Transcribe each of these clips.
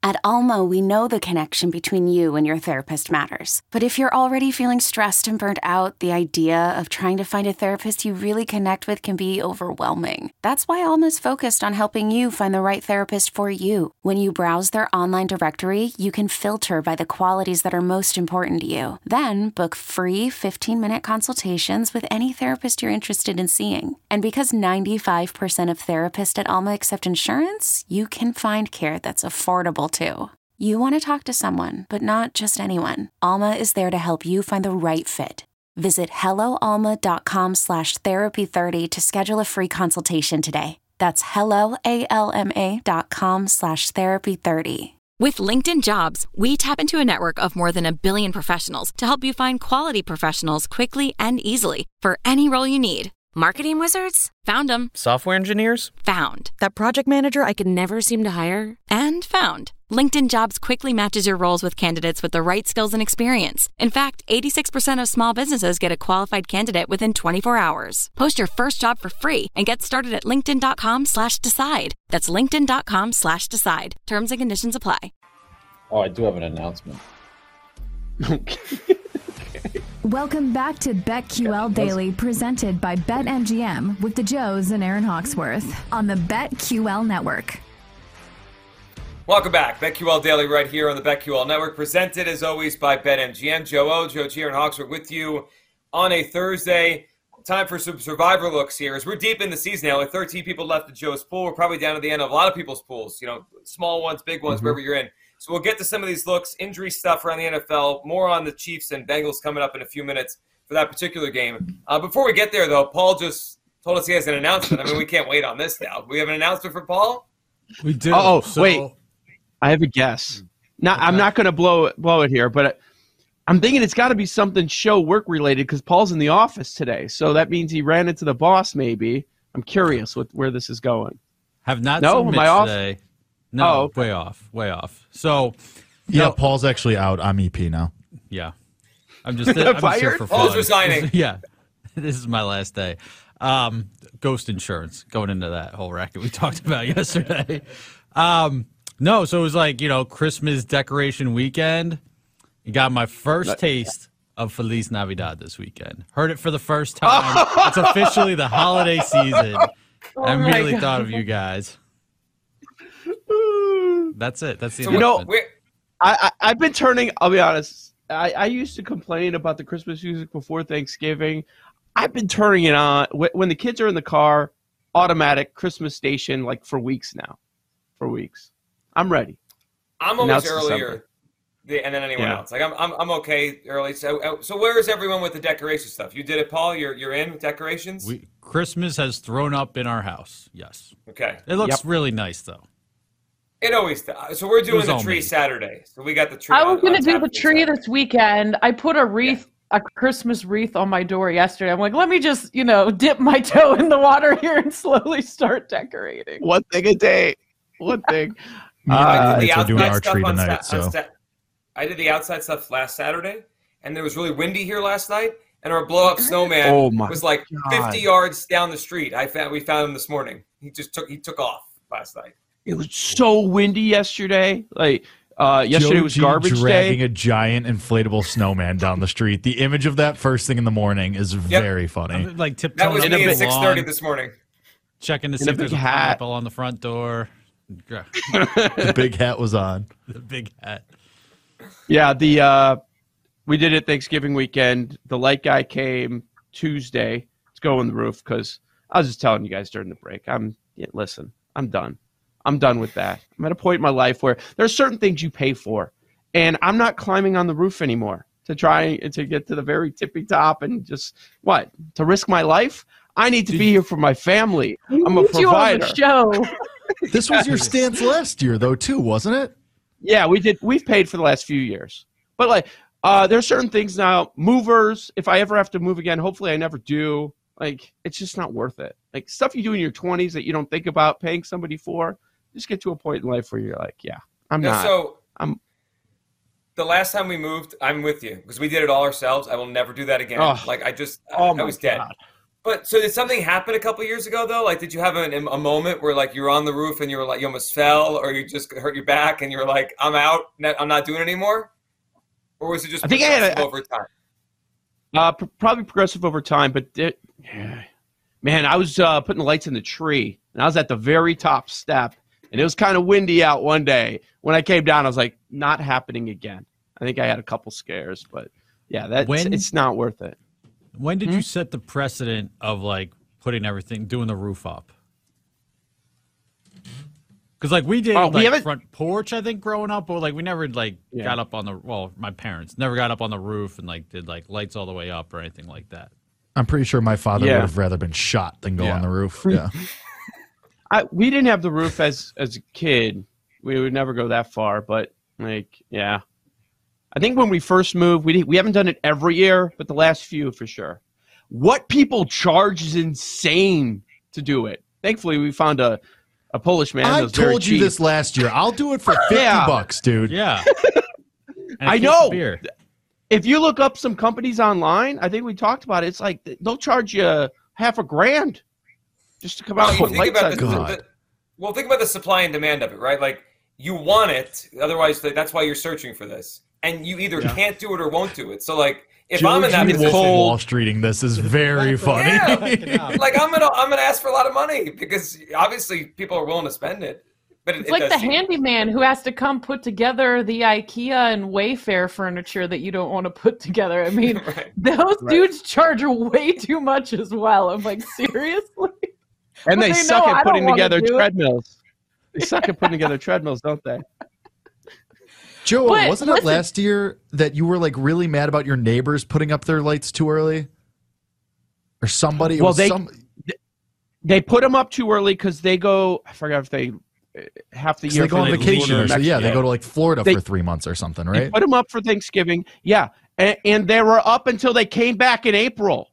At Alma, we know the connection between you and your therapist matters. But if you're already feeling stressed and burnt out, the idea of trying to find a therapist you really connect with can be overwhelming. That's why Alma's focused on helping you find the right therapist for you. When you browse their online directory, you can filter by the qualities that are most important to you. Then book free 15-minute consultations with any therapist you're interested in seeing. And because 95% of therapists at Alma accept insurance, you can find care that's affordable too. You want to talk to someone, but not just anyone. Alma is there to help you find the right fit. Visit helloalma.com/therapy30 to schedule a free consultation today. That's helloalma.com/therapy30. With LinkedIn Jobs, we tap into a network of more than 1 billion professionals to help you find quality professionals quickly and easily for any role you need. Marketing wizards? Found them. Software engineers? Found. That project manager I could never seem to hire? And found. LinkedIn Jobs quickly matches your roles with candidates with the right skills and experience. In fact, 86% of small businesses get a qualified candidate within 24 hours. Post your first job for free and get started at linkedin.com/decide. That's linkedin.com/decide. Terms and conditions apply. Oh, I do have an announcement. Welcome back to BetQL Daily, presented by BetMGM with the Joes and Aaron Hawksworth on the BetQL Network. Welcome back. BetQL Daily right here on the BetQL Network, presented as always by BetMGM. Joe O, Joe G, Aaron Hawksworth with you on a Thursday. Time for some survivor looks here. As we're deep in the season now, with 13 people left in Joe's pool, we're probably down to the end of a lot of people's pools, you know, small ones, big ones, wherever you're in. So we'll get to some of these looks, injury stuff around the NFL, more on the Chiefs and Bengals coming up in a few minutes for that particular game. Before we get there, though, Paul just told us he has an announcement. I mean, we can't wait on this now. We have an announcement for Paul? We do. Wait. I have a guess. Now, okay. I'm not going to blow it here, but I'm thinking it's got to be something show work related because Paul's in the office today. So that means he ran into the boss maybe. I'm curious where this is going. Have not seen Mitch today. No, okay. Way off. So, yeah, Paul's actually out. I'm EP now. Yeah. I'm just here for fun. Paul's resigning. Yeah. This is my last day. Ghost insurance, going into that whole racket we talked about yesterday. No, so it was like, Christmas decoration weekend. You got my first taste of Feliz Navidad this weekend. Heard it for the first time. It's officially the holiday season. I immediately thought of you guys. That's it. That's the I've been turning. I'll be honest. I used to complain about the Christmas music before Thanksgiving. I've been turning it on when the kids are in the car. Automatic Christmas station, like for weeks now. For weeks, I'm ready. I'm always earlier than anyone else. Like I'm okay early. So where is everyone with the decoration stuff? You did it, Paul. You're in with decorations. Christmas has thrown up in our house. Yes. Okay. It looks really nice though. It always does. So we're doing the tree Saturday. So we got the tree. I was going to do the tree this weekend. I put a wreath, a Christmas wreath on my door yesterday. I'm like, let me just, dip my toe in the water here and slowly start decorating. One thing a day. One thing. I did the outside stuff tree tonight, I did the outside stuff last Saturday, and it was really windy here last night, and our blow-up snowman was like 50 yards down the street. We found him this morning. He took off last night. It was so windy yesterday. Yesterday was garbage dragging day. A giant inflatable snowman down the street. The image of that first thing in the morning is very funny. That was me at 6:30 this morning. Checking to see if there's a pineapple on the front door. The big hat was on. The big hat. Yeah, we did it Thanksgiving weekend. The light guy came Tuesday to go on the roof because I was just telling you guys during the break. Listen, I'm done. I'm done with that. I'm at a point in my life where there's certain things you pay for, and I'm not climbing on the roof anymore to try to get to the very tippy top and just to risk my life. I need to be here for my family. I'm a provider. This was your stance last year, though, too, wasn't it? Yeah, we did. We've paid for the last few years, but there's certain things now. Movers. If I ever have to move again, hopefully I never do. It's just not worth it. Stuff you do in your 20s that you don't think about paying somebody for. Just get to a point in life where you're like, I'm not. So the last time we moved, I'm with you because we did it all ourselves. I will never do that again. I was dead. But so did something happen a couple years ago though? Like, did you have a moment where like you were on the roof and you were like you almost fell, or you just hurt your back and you were like, I'm out, I'm not doing it anymore? Or was it just over time? Probably progressive over time, but man, I was putting the lights in the tree, and I was at the very top step, and it was kind of windy out one day. When I came down, I was like, not happening again. I think I had a couple scares, but yeah, it's not worth it. When did you set the precedent of like putting everything, doing the roof up? Because like we did front porch, I think, growing up, but like we never got up on my parents never got up on the roof and like did like lights all the way up or anything like that. I'm pretty sure my father would have rather been shot than go on the roof. Yeah. We didn't have the roof as a kid. We would never go that far, but I think when we first moved, we haven't done it every year, but the last few for sure. What people charge is insane to do it. Thankfully, we found a Polish man. I told you this last year. I'll do it for $50, dude. Yeah. I know. If you look up some companies online, I think we talked about it. It's like they'll charge you $1,000 just to come out and put lights on. Well, think about the supply and demand of it, right? Like you want it, otherwise that's why you're searching for this. And you either can't do it or won't do it. So, like, if I'm in that position, Wall Streeting this is very funny. Yeah. Like, I'm gonna ask for a lot of money because obviously people are willing to spend it. But it's like the handyman who has to come put together the IKEA and Wayfair furniture that you don't want to put together. I mean, those dudes charge way too much as well. I'm like, seriously? And they suck at putting together treadmills. They suck at putting together treadmills, don't they? Joe, wasn't it last year that you were like really mad about your neighbors putting up their lights too early? Or somebody? They put them up too early because they go. I forgot if they half the year they go on vacation or so. Yeah, they go to like Florida for 3 months or something, right? They put them up for Thanksgiving. Yeah, and they were up until they came back in April.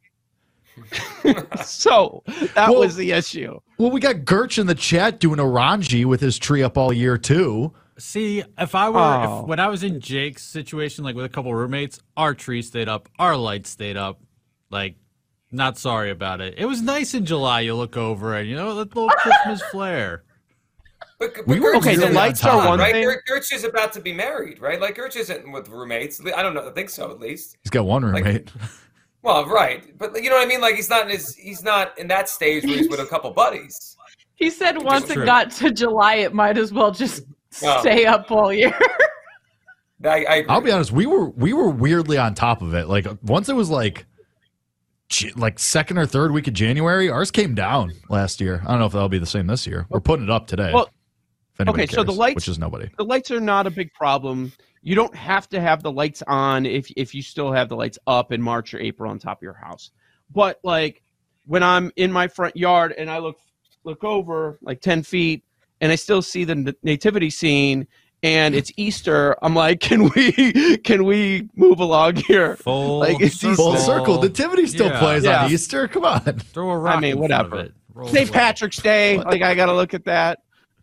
So that was the issue. Well, we got Gertch in the chat doing Orangi with his tree up all year too. See, when I was in Jake's situation, like with a couple roommates, our tree stayed up, our lights stayed up. Like, not sorry about it. It was nice in July. You look over and that little Christmas flare. But the lights are one thing. Gertch is about to be married, right? Like Gertch isn't with roommates. I don't know. I think so, at least. He's got one roommate. Well, right, but you know what I mean. Like he's not in that stage where he's with a couple buddies. He said once it got to July, it might as well just stay up all year. I agree. I'll be honest. We were weirdly on top of it. Like once it was like second or third week of January, ours came down last year. I don't know if that'll be the same this year. We're putting it up today. Well, cares, so the lights, which is nobody. The lights are not a big problem. You don't have to have the lights on if you still have the lights up in March or April on top of your house. But like when I'm in my front yard and I look over like 10 feet and I still see the nativity scene and it's Easter, I'm like, can we move along here? Full circle. Nativity still plays on Easter. Come on. Throw a rock. Whatever. St. Patrick's Day. Like I got to look at that.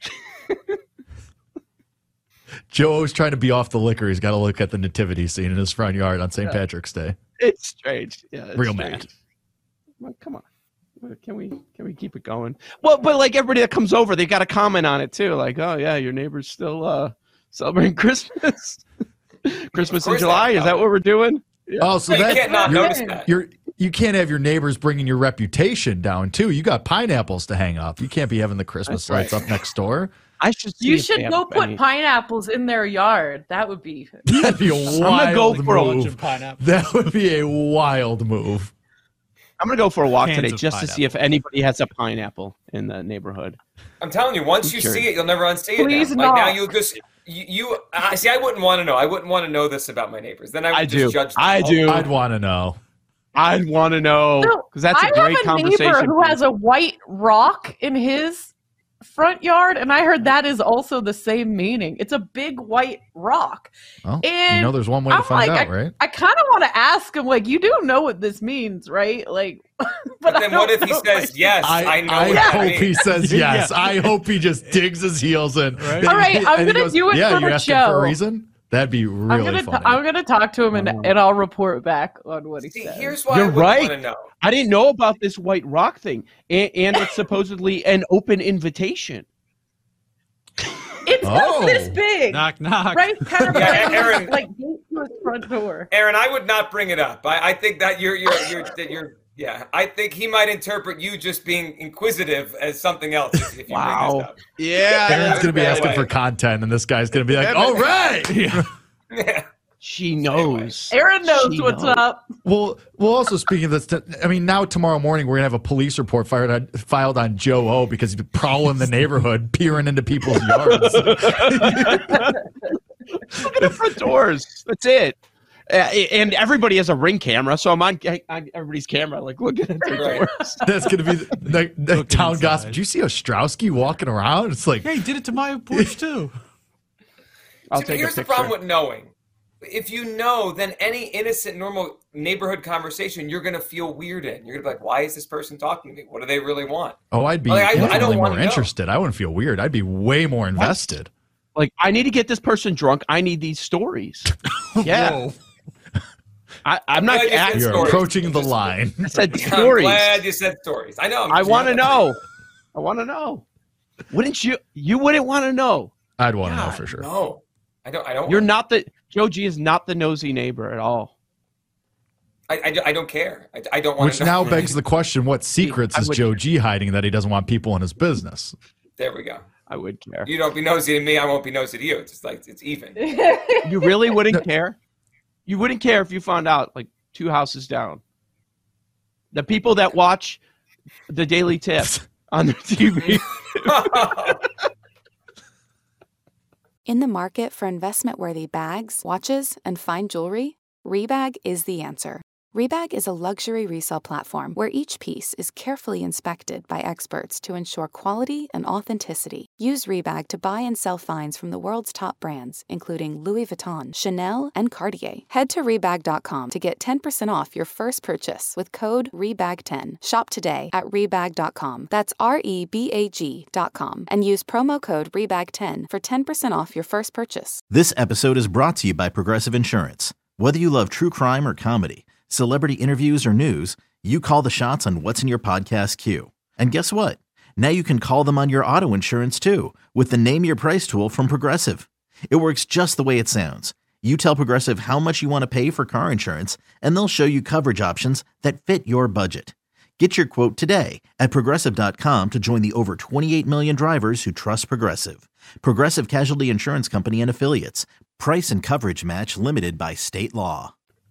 Joe's trying to be off the liquor. He's got to look at the nativity scene in his front yard on St. Patrick's Day. It's strange. Yeah, it's real strange. mad. Well, come on. Can we keep it going? Well, but like everybody that comes over, they got to comment on it too. Like, oh yeah, your neighbor's still celebrating Christmas. Christmas in July. Is that what we're doing? Yeah. Oh, so you can't not notice that. You can't have your neighbors bringing your reputation down too. You got pineapples to hang up. You can't be having the Christmas lights up next door. You should go put pineapples in their yard. That would be. That'd be a wild move. That would be a wild move. I'm gonna go for a walk today just to see if anybody has a pineapple in the neighborhood. I'm telling you, once you see it, you'll never unsee it. Now. Like now, you'll just you see. I wouldn't want to know. I wouldn't want to know this about my neighbors. Then I would just judge them. I do. I'd want to know. I'd want to know because that's a great conversation. I have a neighbor who has a white rock in his front yard, and I heard that is also the same meaning. It's a big white rock. Well, and there's one way to find out, right? I kind of want to ask him, like, you do know what this means, right? Like, but then what if he says yes? I know. I hope he says yes. I hope he just digs his heels in. Right? All right, I'm gonna do it for the show. For a reason? That'd be really funny. I'm gonna talk to him and I'll report back on what he said. Here's why You're right. Want to know. I didn't know about this White Rock thing, and it's supposedly an open invitation. It's not this big. Knock, knock. Right? Kind of Aaron, like to his front door. Aaron, I would not bring it up. I think that you're yeah. I think he might interpret you just being inquisitive as something else if you bring this up. Yeah. Aaron's going to be asking for content, and this guy's going to be like, all right. Yeah. She knows. Aaron knows what's up. Well, also speaking of this, I mean, now tomorrow morning we're going to have a police report filed on Joe O because he's prowling the neighborhood, peering into people's yards. Look at the front doors. That's it. And everybody has a Ring camera, so I'm on everybody's camera, like looking at their doors. That's going to be the town inside. gossip. Did you see Ostrowski walking around? It's like, Hey, he did it to my porch too. I'll See, take here's a the picture. problem with knowing. If you know, then any innocent, normal neighborhood conversation, you're going to feel weird in. You're going to be like, why is this person talking to me? What do they really want? oh, I'd be Like, I don't infinitely wanna more know. interested. I wouldn't feel weird. I'd be way more invested. Like, I need to get this person drunk. I need these stories. Yeah. Whoa. I'm not. glad you said You're stories. approaching the line. I said I'm stories. glad you said stories. I know. I want to know. I want to know. Wouldn't you? You wouldn't want to know. I'd want to know for sure. No, I don't. You're not the Joe G is not the nosy neighbor at all. I don't care. I don't want Which to know. now begs the question, what secrets I is would- Joe G hiding that he doesn't want people in his business? There we go. I would care. You don't be nosy to me. I won't be nosy to you. It's just like it's even. You really wouldn't care? You wouldn't care if you found out like 2 houses down. The people that watch the Daily Tip on their TV. In the market for investment-worthy bags, watches, and fine jewelry, Rebag is the answer. Rebag is a luxury resale platform where each piece is carefully inspected by experts to ensure quality and authenticity. Use Rebag to buy and sell finds from the world's top brands, including Louis Vuitton, Chanel, and Cartier. Head to Rebag.com to get 10% off your first purchase with code REBAG10. Shop today at Rebag.com. That's REBAG.com. And use promo code REBAG10 for 10% off your first purchase. This episode is brought to you by Progressive Insurance. Whether you love true crime or comedy, celebrity interviews or news, you call the shots on what's in your podcast queue. And guess what? Now you can call them on your auto insurance too with the Name Your Price tool from Progressive. It works just the way it sounds. You tell Progressive how much you want to pay for car insurance, and they'll show you coverage options that fit your budget. Get your quote today at Progressive.com to join the over 28 million drivers who trust Progressive. Progressive Casualty Insurance Company and Affiliates. Price and coverage match limited by state law.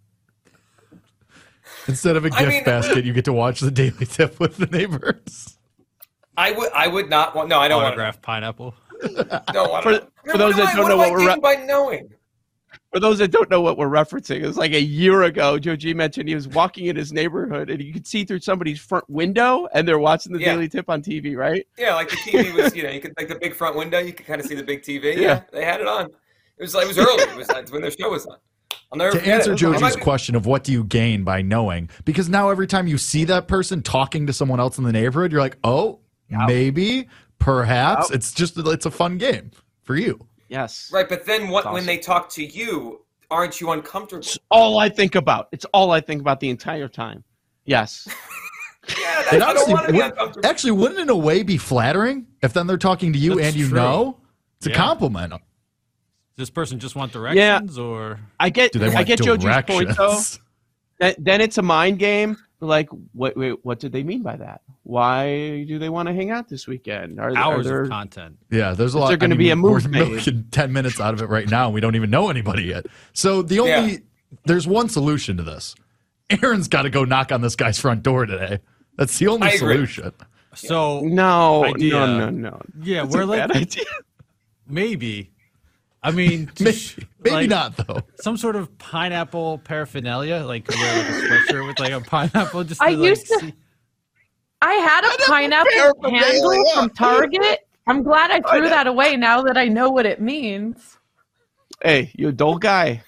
Instead of a gift basket, you get to watch the Daily Tip with the neighbors. I would not want. No, I don't want. Autographed pineapple. Don't want. For those that don't know what we're by knowing. For those that don't know what we're referencing, it was like a year ago. Joe G mentioned he was walking in his neighborhood and you could see through somebody's front window and they're watching the Daily Tip on TV, right? Yeah, like the TV was, you could like the big front window, you could kind of see the big TV. Yeah, they had it on. It was early. It was like when their show was on. I'll never To answer it. Joe G's question of what do you gain by knowing, because now every time you see that person talking to someone else in the neighborhood, you're like, oh, maybe, perhaps. It's a fun game for you. Yes. Right, but then awesome. when they talk to you, aren't you uncomfortable? It's all I think about. It's all I think about the entire time. Yes. Yeah, It I don't want to be uncomfortable. actually wouldn't in a way be flattering if then they're talking to you That's and you true. know? It's a Yeah. compliment. Does this person just want directions or I get Do they want Joe G's point though. directions? Then it's a mind game. Like, what did they mean by that? Why do they want to hang out this weekend? hours of content? Yeah, there's a lot. there gonna be a move We're made? milking 10 minutes out of it right now, and we don't even know anybody yet. So there's one solution to this. Aaron's got to go knock on this guy's front door today. That's the only I agree. solution. So No. Yeah, That's we're a like bad idea. maybe. I mean, Maybe like, not though. some sort of pineapple paraphernalia, like wear like a sweatshirt with like a pineapple. Just I to, like, used to- see. I had a pineapple handle from Target. I'm glad I threw that away now that I know what it means. Hey, you adult guy.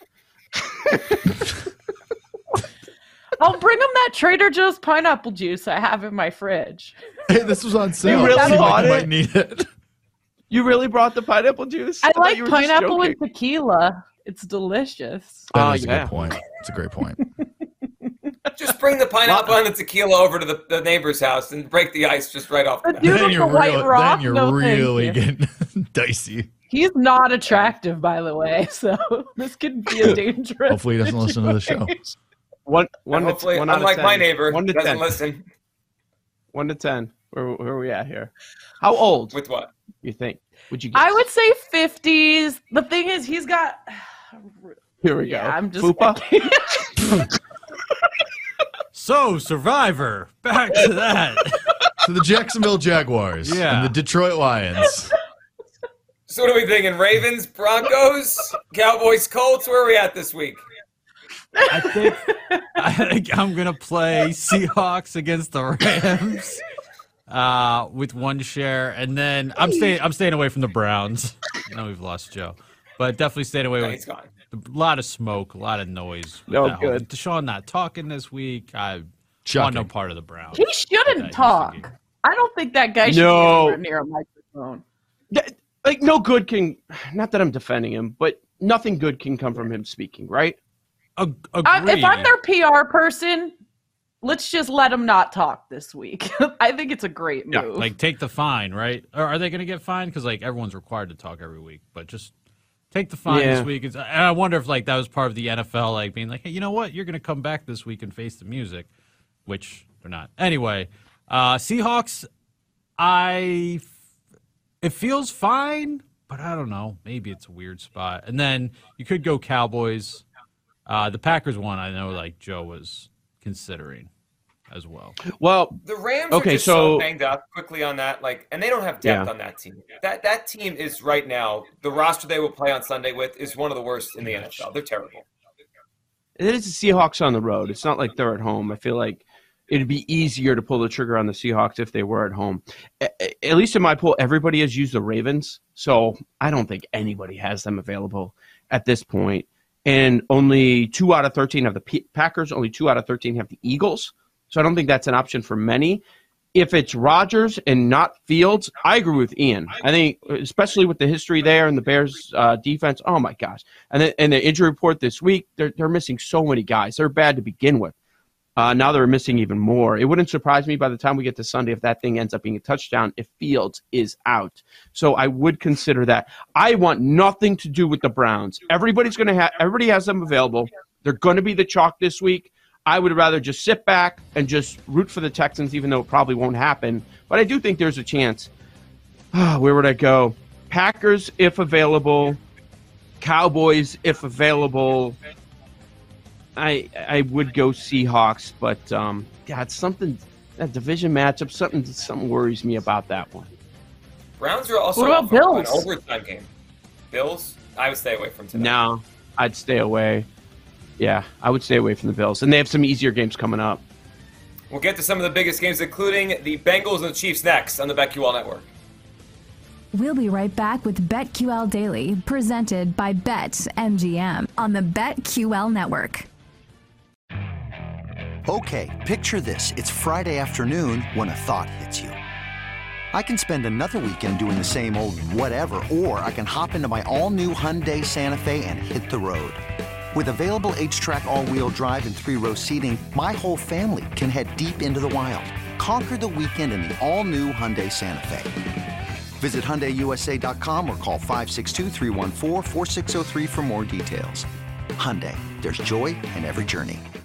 I'll bring him that Trader Joe's pineapple juice I have in my fridge. Hey, this was on sale. really Seemed like bought you it? might need it. You really brought the pineapple juice? I thought like you were just pineapple joking. and tequila. It's delicious. That is a good point. It's a great point. Just bring the pineapple and the tequila over to the neighbor's house and break the ice just right off the bat. Then you're really getting dicey. He's not attractive, by the way, so this could be a dangerous. Hopefully he doesn't listen to the show. Hopefully, unlike my neighbor, one to doesn't 10. listen. 1 to 10. Where are we at here? How old? With what? You think? Would you guess? I would say 50s. The thing is, he's got. Here we go. I'm just. Fupa? So, Survivor. Back to that. To the Jacksonville Jaguars and the Detroit Lions. So what are we thinking? Ravens, Broncos, Cowboys, Colts? Where are we at this week? I think I'm gonna play Seahawks against the Rams with 1 share, and then I'm staying away from the Browns. I know we've lost Joe, but definitely staying away with a lot of smoke, a lot of noise. No good. Deshaun not talking this week. I want no part of the Browns. He shouldn't talk. I don't think that guy should be anywhere near a microphone. Like, no good can, not that I'm defending him, but nothing good can come from him speaking, right? If I'm their PR person, let's just let him not talk this week. I think it's a great move. Yeah, like take the fine, right? Or are they going to get fined? Because like everyone's required to talk every week, but just take the fine this week. And I wonder if like that was part of the NFL, like being like, hey, you know what? You're going to come back this week and face the music, which they're not. Anyway, Seahawks, it feels fine, but I don't know. Maybe it's a weird spot. And then you could go Cowboys. The Packers one, I know, like Joe was considering as well. Well, the Rams are just so banged up quickly on that, and they don't have depth on that team. That team is right now, the roster they will play on Sunday with is one of the worst in the NFL. They're terrible. It is the Seahawks on the road. It's not like they're at home. I feel like it'd be easier to pull the trigger on the Seahawks if they were at home. At least in my poll, everybody has used the Ravens, so I don't think anybody has them available at this point. And only 2 out of 13 have the Packers. Only 2 out of 13 have the Eagles. So I don't think that's an option for many. If it's Rodgers and not Fields, I agree with Ian. I think, especially with the history there and the Bears' defense, oh my gosh. And the injury report this week, they're missing so many guys. They're bad to begin with. Now they're missing even more. It wouldn't surprise me by the time we get to Sunday if that thing ends up being a touchdown if Fields is out. So I would consider that. I want nothing to do with the Browns. Everybody has them available. They're going to be the chalk this week. I would rather just sit back and just root for the Texans, even though it probably won't happen. But I do think there's a chance. Where would I go? Packers, if available. Cowboys, if available. I would go Seahawks, but it's something, that division matchup, something worries me about that one. Browns are also what about Bills? An overtime game. Bills, I would stay away from tonight. No, I'd stay away. Yeah, I would stay away from the Bills, and they have some easier games coming up. We'll get to some of the biggest games, including the Bengals and the Chiefs next on the BetQL Network. We'll be right back with BetQL Daily, presented by BetMGM on the BetQL Network. Okay, picture this. It's Friday afternoon when a thought hits you. I can spend another weekend doing the same old whatever, or I can hop into my all-new Hyundai Santa Fe and hit the road. With available H-Track all-wheel drive and 3-row seating, my whole family can head deep into the wild. Conquer the weekend in the all-new Hyundai Santa Fe. Visit HyundaiUSA.com or call 562-314-4603 for more details. Hyundai, there's joy in every journey.